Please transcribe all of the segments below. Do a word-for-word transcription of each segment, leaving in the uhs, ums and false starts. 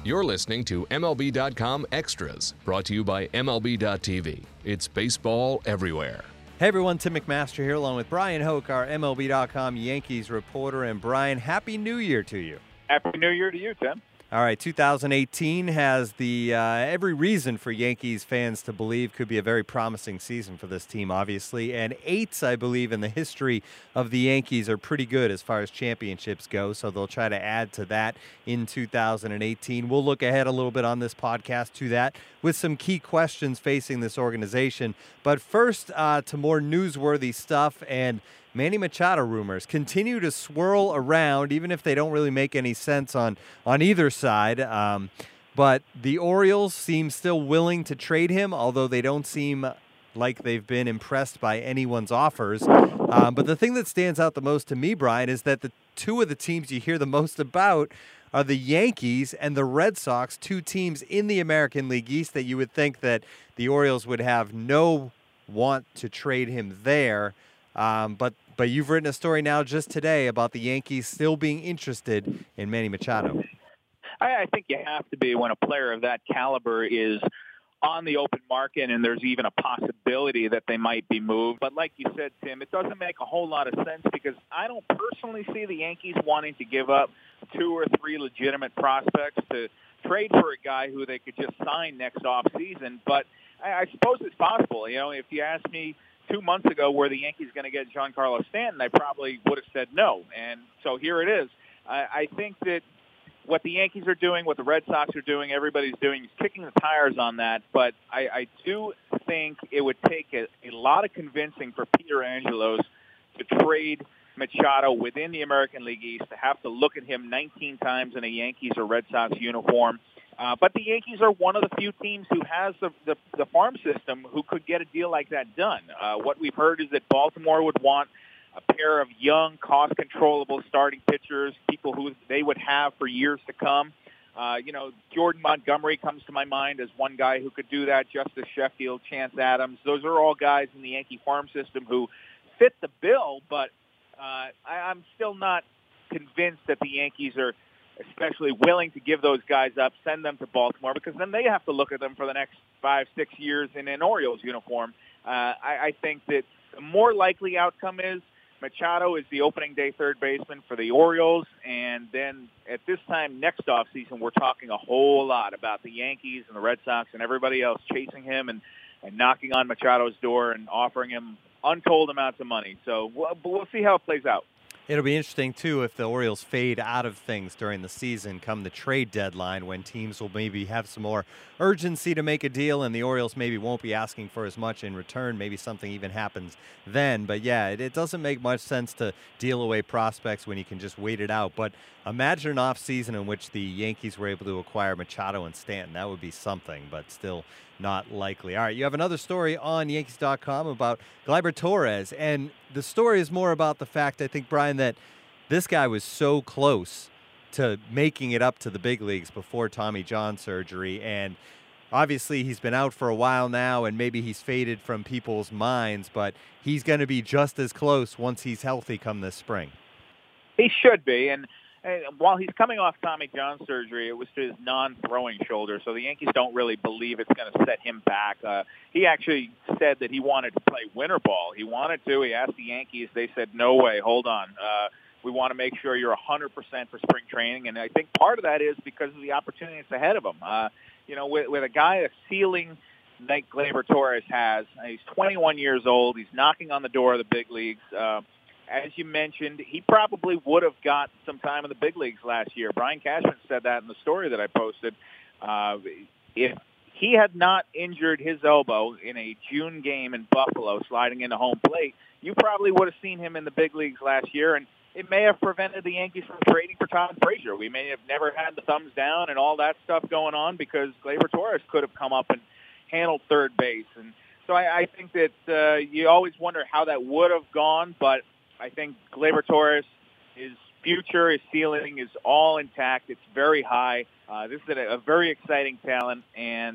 You're listening to M L B dot com Extras, brought to you by M L B dot T V. It's baseball everywhere. Hey everyone, Tim McMaster here along with Brian Hoke, our M L B dot com Yankees reporter. And Brian, Happy New Year to you. Happy New Year to you, Tim. All right, two thousand eighteen has the uh, every reason for Yankees fans to believe could be a very promising season for this team, obviously. And eights, I believe, in the history of the Yankees are pretty good as far as championships go, so they'll try to add to that in two thousand eighteen. We'll look ahead a little bit on this podcast to that with some key questions facing this organization. But first, uh, to more newsworthy stuff, and Manny Machado rumors continue to swirl around, even if they don't really make any sense on, on either side. Um, but the Orioles seem still willing to trade him, although they don't seem like they've been impressed by anyone's offers. Um, but the thing that stands out the most to me, Brian, is that the two of the teams you hear the most about are the Yankees and the Red Sox, two teams in the American League East that you would think that the Orioles would have no want to trade him there. Um, but but you've written a story now just today about the Yankees still being interested in Manny Machado. I, I think you have to be when a player of that caliber is on the open market and there's even a possibility that they might be moved. But like you said, Tim, it doesn't make a whole lot of sense because I don't personally see the Yankees wanting to give up two or three legitimate prospects to trade for a guy who they could just sign next offseason. But I, I suppose it's possible. You know, if you ask me two months ago were the Yankees going to get Giancarlo Stanton, I probably would have said no. And so here it is. I, I think that what the Yankees are doing, what the Red Sox are doing, everybody's doing is kicking the tires on that. But I, I do think it would take a, a lot of convincing for Peter Angelos to trade Machado within the American League East, to have to look at him nineteen times in a Yankees or Red Sox uniform. Uh, but the Yankees are one of the few teams who has the, the, the farm system who could get a deal like that done. Uh, what we've heard is that Baltimore would want a pair of young, cost-controllable starting pitchers, people who they would have for years to come. Uh, you know, Jordan Montgomery comes to my mind as one guy who could do that, Justice Sheffield, Chance Adams. Those are all guys in the Yankee farm system who fit the bill, but uh, I, I'm still not convinced that the Yankees are especially willing to give those guys up, send them to Baltimore, because then they have to look at them for the next five, six years in an Orioles uniform. Uh, I, I think that the more likely outcome is Machado is the opening day third baseman for the Orioles, and then at this time next offseason, we're talking a whole lot about the Yankees and the Red Sox and everybody else chasing him and, and knocking on Machado's door and offering him untold amounts of money. So we'll, we'll see how it plays out. It'll be interesting, too, if the Orioles fade out of things during the season come the trade deadline when teams will maybe have some more urgency to make a deal and the Orioles maybe won't be asking for as much in return. Maybe something even happens then. But, yeah, it, it doesn't make much sense to deal away prospects when you can just wait it out. But imagine an offseason in which the Yankees were able to acquire Machado and Stanton. That would be something, but still not likely. All right, you have another story on Yankees dot com about Gleyber Torres, and the story is more about the fact, I think, Brian, that this guy was so close to making it up to the big leagues before Tommy John surgery, and obviously he's been out for a while now, and maybe he's faded from people's minds, but he's going to be just as close once he's healthy come this spring. He should be, and And while he's coming off Tommy John surgery, it was to his non-throwing shoulder, so the Yankees don't really believe it's going to set him back. Uh, he actually said that he wanted to play winter ball. He wanted to. He asked the Yankees. They said, no way, hold on. Uh, we want to make sure you're one hundred percent for spring training, and I think part of that is because of the opportunities ahead of him. Uh, you know, with, with a guy, a ceiling like Gleyber Torres has, he's twenty-one years old. He's knocking on the door of the big leagues. Uh, As you mentioned, he probably would have got some time in the big leagues last year. Brian Cashman said that in the story that I posted. Uh, if he had not injured his elbow in a June game in Buffalo, sliding into home plate, you probably would have seen him in the big leagues last year, and it may have prevented the Yankees from trading for Todd Frazier. We may have never had the thumbs down and all that stuff going on because Gleyber Torres could have come up and handled third base. And so I, I think that uh, you always wonder how that would have gone, but I think Gleyber Torres, his future, his ceiling is all intact. It's very high. Uh, this is a, a very exciting talent, and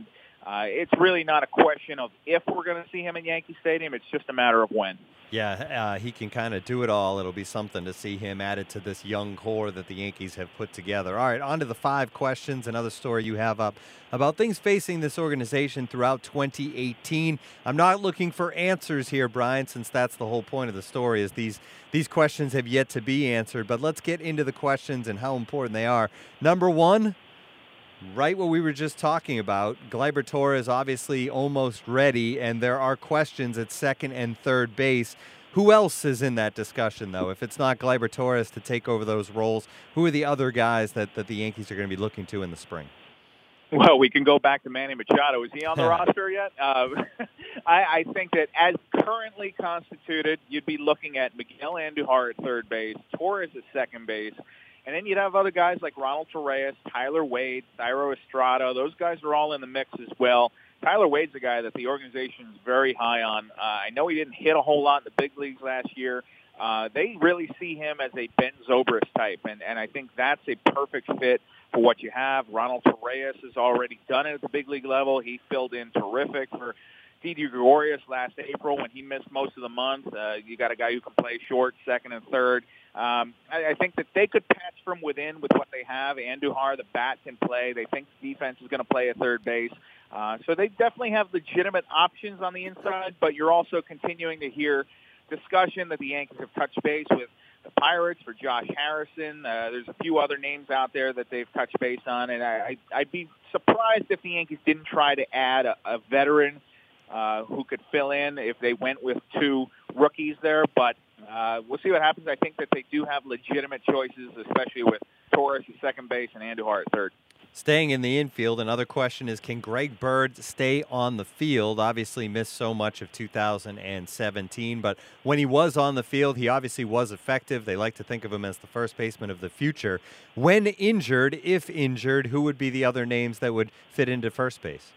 uh, it's really not a question of if we're going to see him in Yankee Stadium. It's just a matter of when. Yeah, uh, he can kind of do it all. It'll be something to see him added to this young core that the Yankees have put together. All right, on to the five questions. Another story you have up about things facing this organization throughout twenty eighteen. I'm not looking for answers here, Brian, since that's the whole point of the story is these, these questions have yet to be answered. But let's get into the questions and how important they are. Number one, right what we were just talking about, Gleyber Torres obviously almost ready, and there are questions at second and third base. Who else is in that discussion, though? If it's not Gleyber Torres to take over those roles, who are the other guys that, that the Yankees are going to be looking to in the spring? Well, we can go back to Manny Machado. Is he on the roster yet? Uh, I, I think that as currently constituted, you'd be looking at Miguel Andujar at third base, Torres at second base, and then you'd have other guys like Ronald Torreyes, Tyler Wade, Thairo Estrada. Those guys are all in the mix as well. Tyler Wade's a guy that the organization is very high on. Uh, I know he didn't hit a whole lot in the big leagues last year. Uh, they really see him as a Ben Zobrist type, and, and I think that's a perfect fit for what you have. Ronald Torreyes has already done it at the big league level. He filled in terrific for Didi Gregorius last April when he missed most of the month. Uh, you got a guy who can play short, second, and third. Um, I, I think that they could patch from within with what they have. Andujar, the bat, can play. They think the defense is going to play at third base. Uh, so they definitely have legitimate options on the inside, but you're also continuing to hear discussion that the Yankees have touched base with the Pirates for Josh Harrison. Uh, there's a few other names out there that they've touched base on, and I, I, I'd be surprised if the Yankees didn't try to add a, a veteran uh, who could fill in if they went with two rookies there, but uh, we'll see what happens. I think that they do have legitimate choices, especially with Torres at second base and Andujar at third. Staying in the infield, another question is, can Greg Bird stay on the field? Obviously missed so much of two thousand seventeen, but when he was on the field, he obviously was effective. They like to think of him as the first baseman of the future. When injured, if injured, who would be the other names that would fit into first base?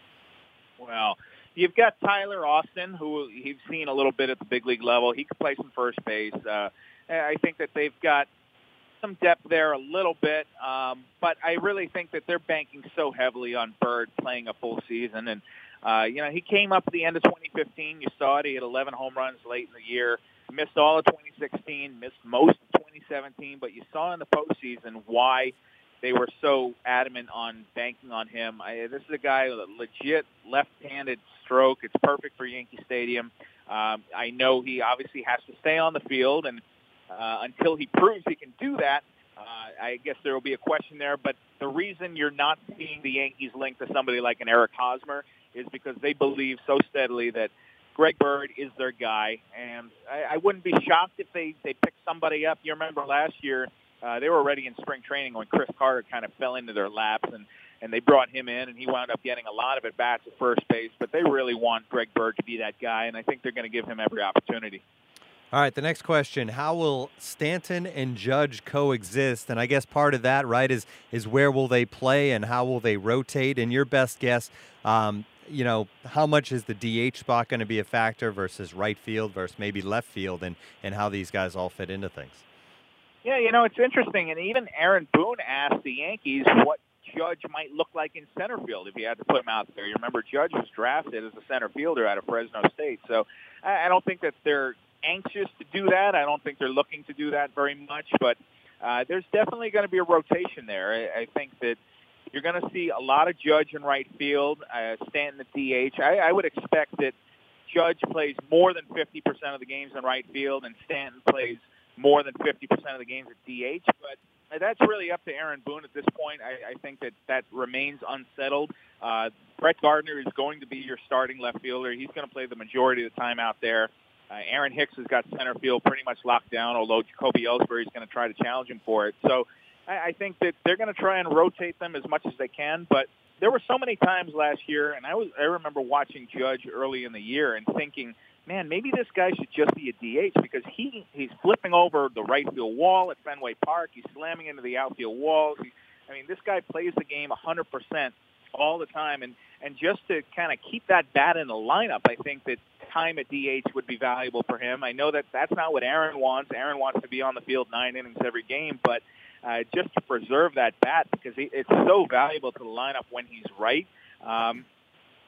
Well, you've got Tyler Austin, who you've seen a little bit at the big league level. He could play some first base. Uh, I think that they've got some depth there a little bit, um, but I really think that they're banking so heavily on Bird playing a full season. And, uh, you know, he came up at the end of twenty fifteen. You saw it. He had eleven home runs late in the year, missed all of twenty sixteen, missed most of twenty seventeen, but you saw in the postseason why they were so adamant on banking on him. I, this is a guy with a legit left-handed stroke. It's perfect for Yankee Stadium. Um, I know he obviously has to stay on the field, and Uh, until he proves he can do that, uh, I guess there will be a question there. But the reason you're not seeing the Yankees linked to somebody like an Eric Hosmer is because they believe so steadily that Greg Bird is their guy. And I, I wouldn't be shocked if they, they pick somebody up. You remember last year, uh, they were already in spring training when Chris Carter kind of fell into their laps, and, and they brought him in, and he wound up getting a lot of at-bats at first base. But they really want Greg Bird to be that guy, and I think they're going to give him every opportunity. All right, the next question, how will Stanton and Judge coexist? And I guess part of that, right, is is where will they play and how will they rotate? And your best guess, um, you know, how much is the D H spot going to be a factor versus right field versus maybe left field, and, and how these guys all fit into things? Yeah, you know, it's interesting. And even Aaron Boone asked the Yankees what Judge might look like in center field if you had to put him out there. You remember Judge was drafted as a center fielder out of Fresno State. So I, I don't think that they're anxious to do that. I don't think they're looking to do that very much, but uh, there's definitely going to be a rotation there. I, I think that you're going to see a lot of Judge in right field, uh, Stanton at D H. I, I would expect that Judge plays more than fifty percent of the games in right field and Stanton plays more than fifty percent of the games at D H, but that's really up to Aaron Boone at this point. I, I think that that remains unsettled. Uh, Brett Gardner is going to be your starting left fielder. He's going to play the majority of the time out there. Uh, Aaron Hicks has got center field pretty much locked down, although Jacoby Ellsbury is going to try to challenge him for it. So I, I think that they're going to try and rotate them as much as they can. But there were so many times last year, and I was I remember watching Judge early in the year and thinking, man, maybe this guy should just be a D H because he he's flipping over the right field wall at Fenway Park. He's slamming into the outfield walls. He, I mean, this guy plays the game one hundred percent all the time. And, and just to kind of keep that bat in the lineup, I think that time at D H would be valuable for him. I know that that's not what Aaron wants. Aaron wants to be on the field nine innings every game, but uh, just to preserve that bat because he, it's so valuable to the lineup when he's right. Um,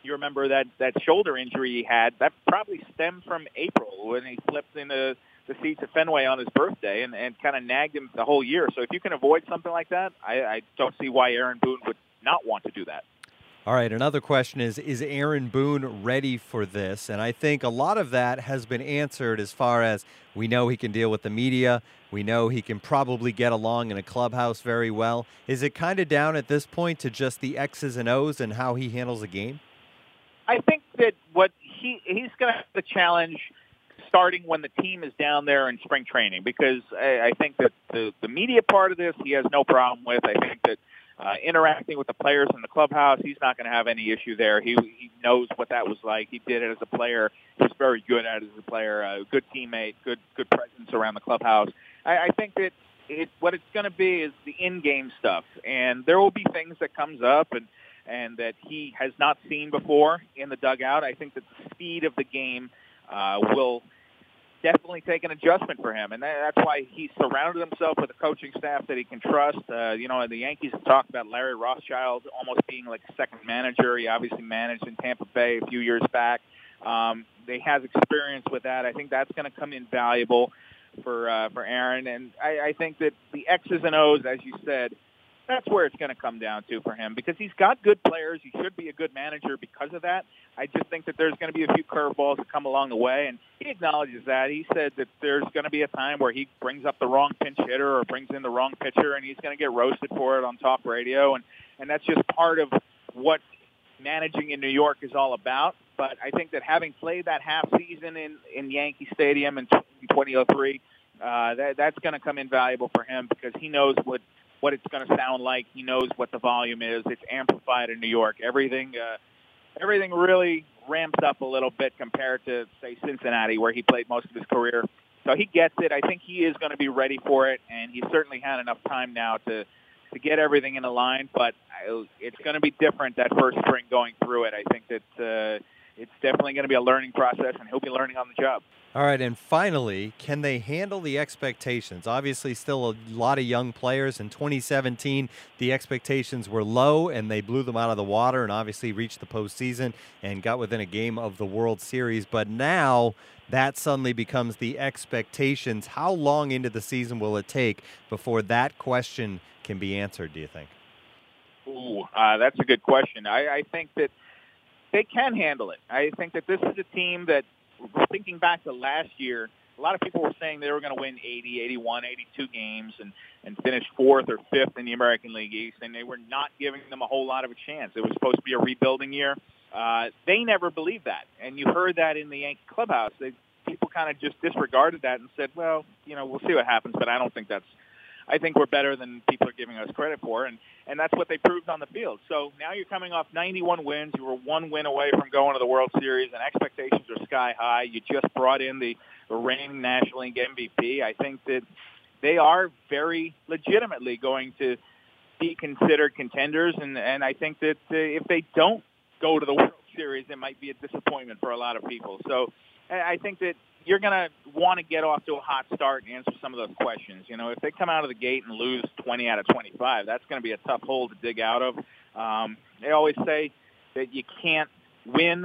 you remember that, that shoulder injury he had, that probably stemmed from April when he slipped into the seats at Fenway on his birthday and, and kind of nagged him the whole year. So if you can avoid something like that, I, I don't see why Aaron Boone would not want to do that. All right, another question is, is Aaron Boone ready for this? And I think a lot of that has been answered as far as we know he can deal with the media. We know he can probably get along in a clubhouse very well. Is it kind of down at this point to just the X's and O's and how he handles the game? I think that what he he's going to have the challenge starting when the team is down there in spring training, because I, I think that the, the media part of this he has no problem with. I think that Uh, interacting with the players in the clubhouse, he's not going to have any issue there. He he knows what that was like. He did it as a player. He was very good at it as a player. A good teammate, good good presence around the clubhouse. I, I think that it what it's going to be is the in-game stuff, and there will be things that comes up and and that he has not seen before in the dugout. I think that the speed of the game uh, will definitely take an adjustment for him, and that's why he surrounded himself with a coaching staff that he can trust. Uh, you know, the Yankees have talked about Larry Rothschild almost being like a second manager. He obviously managed in Tampa Bay a few years back. Um, they have experience with that. I think that's going to come in valuable for uh, for Aaron, and I, I think that the X's and O's, as you said, that's where it's going to come down to for him, because he's got good players. He should be a good manager because of that. I just think that there's going to be a few curveballs that come along the way, and he acknowledges that. He said that there's going to be a time where he brings up the wrong pinch hitter or brings in the wrong pitcher, and he's going to get roasted for it on talk radio, and, and that's just part of what managing in New York is all about. But I think that having played that half season in, in Yankee Stadium in twenty oh three, uh, that, that's going to come in valuable for him, because he knows what what it's going to sound like. He knows what the volume is. It's amplified in New York. Everything uh, everything really ramps up a little bit compared to, say, Cincinnati, where he played most of his career. So he gets it. I think he is going to be ready for it, and he's certainly had enough time now to, to get everything in a line. But I, it's going to be different that first spring going through it. I think that uh, it's definitely going to be a learning process, and he'll be learning on the job. All right, and finally, can they handle the expectations? Obviously, still a lot of young players. In twenty seventeen, the expectations were low, and they blew them out of the water and obviously reached the postseason and got within a game of the World Series. But now that suddenly becomes the expectations. How long into the season will it take before that question can be answered, do you think? Ooh, uh, that's a good question. I, I think that they can handle it. I think that this is a team that, thinking back to last year, a lot of people were saying they were going to win eighty, eighty-one, eighty-two games and, and finish fourth or fifth in the American League East, and they were not giving them a whole lot of a chance. It was supposed to be a rebuilding year. Uh, they never believed that, and you heard that in the Yankee clubhouse. They, people kind of just disregarded that and said, well, you know, we'll see what happens, but I don't think that's I think we're better than people are giving us credit for, and, and that's what they proved on the field. So now you're coming off ninety-one wins. You were one win away from going to the World Series, and expectations are sky high. You just brought in the, the reigning National League M V P. I think that they are very legitimately going to be considered contenders, and, and I think that uh, if they don't go to the World Series, it might be a disappointment for a lot of people. So I think that you're going to want to get off to a hot start and answer some of those questions. You know, if they come out of the gate and lose twenty out of twenty-five, that's going to be a tough hole to dig out of. Um, they always say that you can't win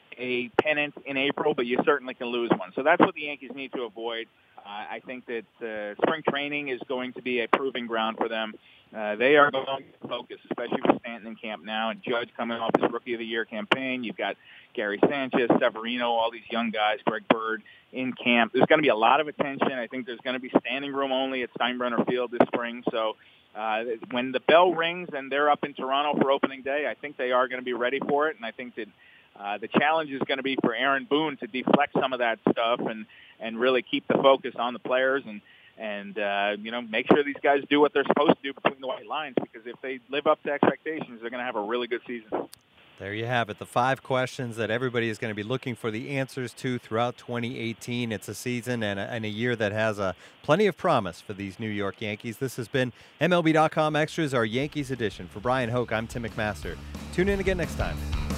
a pennant in April, but you certainly can lose one. So that's what the Yankees need to avoid. Uh, I think that uh, spring training is going to be a proving ground for them. Uh, they are going to focus, especially with Stanton in camp now and Judge coming off his Rookie of the Year campaign. You've got Gary Sanchez, Severino, all these young guys, Greg Bird in camp. There's going to be a lot of attention. I think there's going to be standing room only at Steinbrenner Field this spring. So uh, when the bell rings and they're up in Toronto for opening day, I think they are going to be ready for it. And I think that uh, the challenge is going to be for Aaron Boone to deflect some of that stuff and, and really keep the focus on the players and, and uh, you know, make sure these guys do what they're supposed to do between the white lines, because if they live up to expectations, they're going to have a really good season. There you have it, the five questions that everybody is going to be looking for the answers to throughout twenty eighteen. It's a season and a, and a year that has uh, plenty of promise for these New York Yankees. This has been M L B dot com Extras, our Yankees edition. For Brian Hoke, I'm Tim McMaster. Tune in again next time.